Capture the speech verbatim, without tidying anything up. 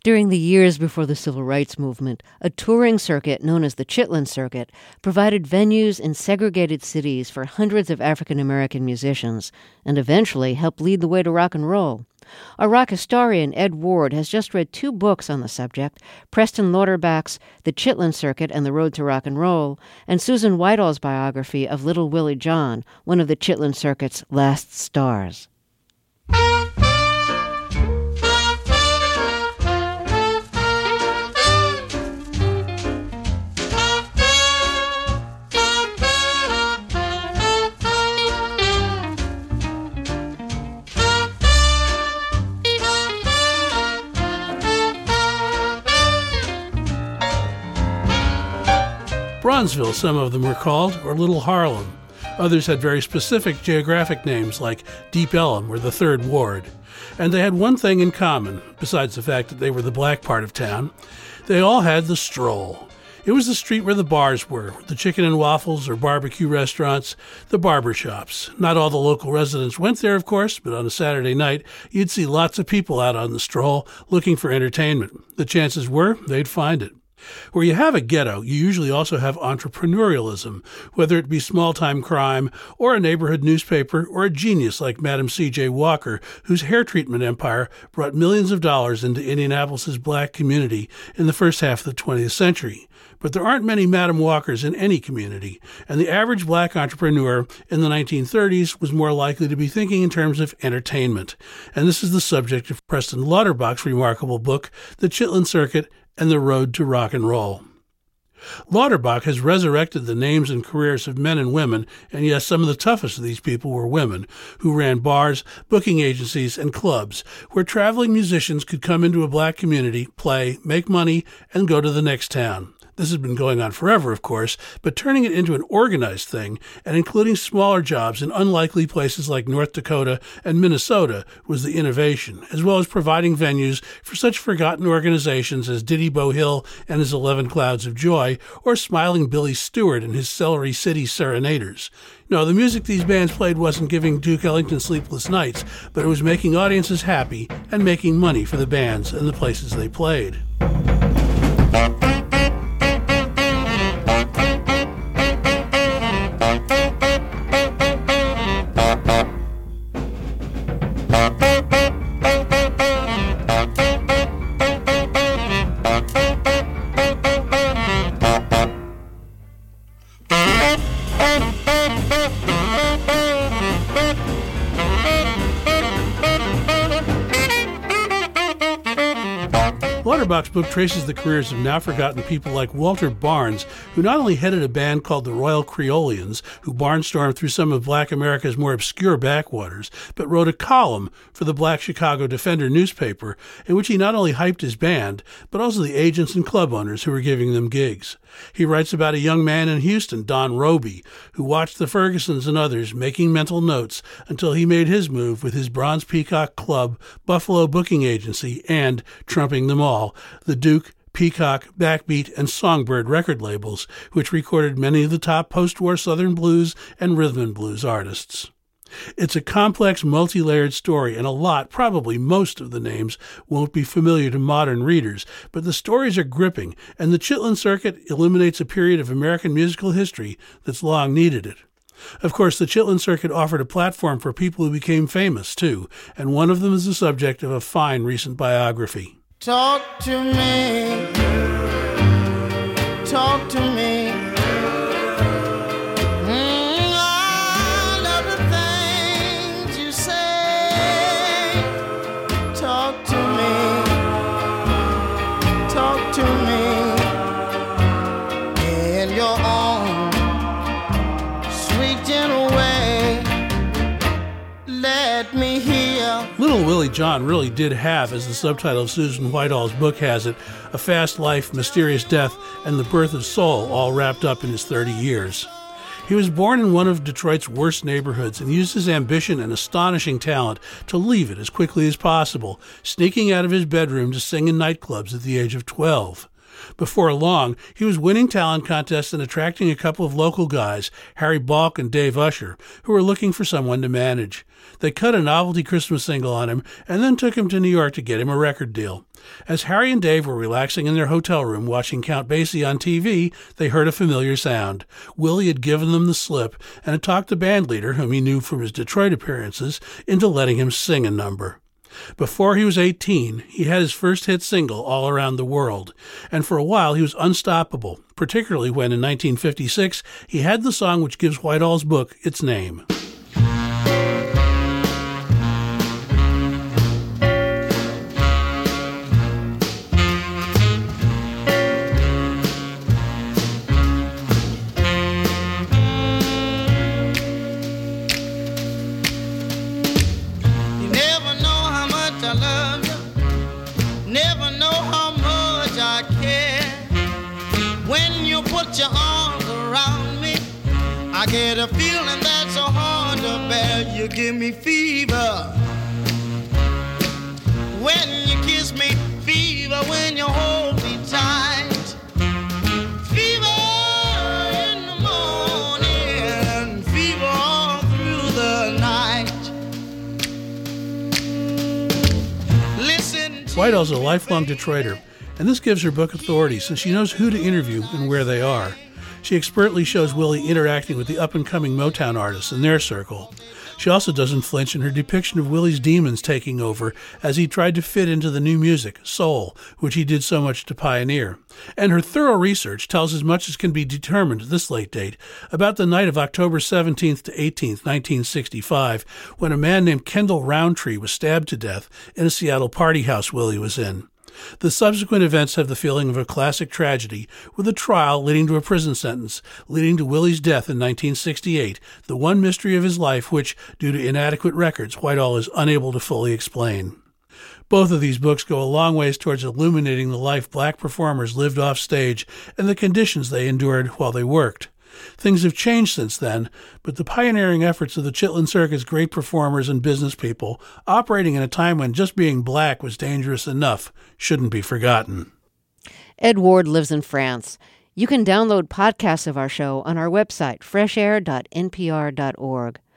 During the years before the Civil Rights Movement, a touring circuit known as the Chitlin Circuit provided venues in segregated cities for hundreds of African American musicians and eventually helped lead the way to rock and roll. Our rock historian Ed Ward has just read two books on the subject, Preston Lauterbach's The Chitlin Circuit and the Road to Rock and Roll, and Susan Whitall's biography of Little Willie John, one of the Chitlin Circuit's last stars. Bronzeville, some of them were called, or Little Harlem. Others had very specific geographic names like Deep Ellum or the Third Ward. And they had one thing in common, besides the fact that they were the black part of town. They all had the stroll. It was the street where the bars were, the chicken and waffles or barbecue restaurants, the barber shops. Not all the local residents went there, of course, but on a Saturday night, you'd see lots of people out on the stroll looking for entertainment. The chances were they'd find it. Where you have a ghetto, you usually also have entrepreneurialism, whether it be small-time crime or a neighborhood newspaper or a genius like Madam C J Walker, whose hair treatment empire brought millions of dollars into Indianapolis's black community in the first half of the twentieth century. But there aren't many Madam Walkers in any community, and the average black entrepreneur in the nineteen thirties was more likely to be thinking in terms of entertainment. And this is the subject of Preston Lauterbach's remarkable book, The Chitlin Circuit and the Road to Rock and Roll. Lauterbach has resurrected the names and careers of men and women, and yes, some of the toughest of these people were women, who ran bars, booking agencies, and clubs, where traveling musicians could come into a black community, play, make money, and go to the next town. This has been going on forever, of course, but turning it into an organized thing and including smaller jobs in unlikely places like North Dakota and Minnesota was the innovation, as well as providing venues for such forgotten organizations as Diddy Bo Hill and his Eleven Clouds of Joy, or Smiling Billy Stewart and his Celery City Serenaders. No, the music these bands played wasn't giving Duke Ellington sleepless nights, but it was making audiences happy and making money for the bands and the places they played. Lauterbach's book traces the careers of now-forgotten people like Walter Barnes, who not only headed a band called the Royal Creolians, who barnstormed through some of Black America's more obscure backwaters, but wrote a column for the Black Chicago Defender newspaper in which he not only hyped his band, but also the agents and club owners who were giving them gigs. He writes about a young man in Houston, Don Roby, who watched the Fergusons and others making mental notes until he made his move with his Bronze Peacock Club, Buffalo Booking Agency, and, trumping them all, the Duke, Peacock, Backbeat, and Songbird record labels, which recorded many of the top post-war Southern blues and rhythm and blues artists. It's a complex, multi-layered story, and a lot, probably most of the names, won't be familiar to modern readers, but the stories are gripping, and the Chitlin Circuit illuminates a period of American musical history that's long needed it. Of course, the Chitlin Circuit offered a platform for people who became famous, too, and one of them is the subject of a fine recent biography. Talk to me, talk to me. Mm, all of the things you say. Talk to me, talk to me in your own sweet gentle way. Let me hear. Little Willie John really did have, as the subtitle of Susan Whitall's book has it, a fast life, mysterious death, and the birth of soul all wrapped up in his thirty years. He was born in one of Detroit's worst neighborhoods and used his ambition and astonishing talent to leave it as quickly as possible, sneaking out of his bedroom to sing in nightclubs at the age of twelve. Before long, he was winning talent contests and attracting a couple of local guys, Harry Balk and Dave Usher, who were looking for someone to manage. They cut a novelty Christmas single on him and then took him to New York to get him a record deal. As Harry and Dave were relaxing in their hotel room watching Count Basie on T V, they heard a familiar sound. Willie had given them the slip and had talked the bandleader, whom he knew from his Detroit appearances, into letting him sing a number. Before he was eighteen, he had his first hit single, All Around the World, and for a while he was unstoppable, particularly when in nineteen fifty-six he had the song which gives Whitall's book its name. Your arms around me, I get a feeling that's so hard to bear. You give me fever when you kiss me, fever when you hold me tight, fever in the morning, fever all through the night. Listen to Whitall's a lifelong Detroiter, and this gives her book authority since she knows who to interview and where they are. She expertly shows Willie interacting with the up-and-coming Motown artists in their circle. She also doesn't flinch in her depiction of Willie's demons taking over as he tried to fit into the new music, soul, which he did so much to pioneer. And her thorough research tells as much as can be determined at this late date about the night of October seventeenth to eighteenth, nineteen sixty-five, when a man named Kendall Roundtree was stabbed to death in a Seattle party house Willie was in. The subsequent events have the feeling of a classic tragedy, with a trial leading to a prison sentence, leading to Willie's death in nineteen sixty-eight, the one mystery of his life which, due to inadequate records, Whitall is unable to fully explain. Both of these books go a long ways towards illuminating the life black performers lived off stage and the conditions they endured while they worked. Things have changed since then, but the pioneering efforts of the Chitlin Circus' great performers and business people, operating in a time when just being black was dangerous enough, shouldn't be forgotten. Ed Ward lives in France. You can download podcasts of our show on our website, fresh air dot n p r dot org.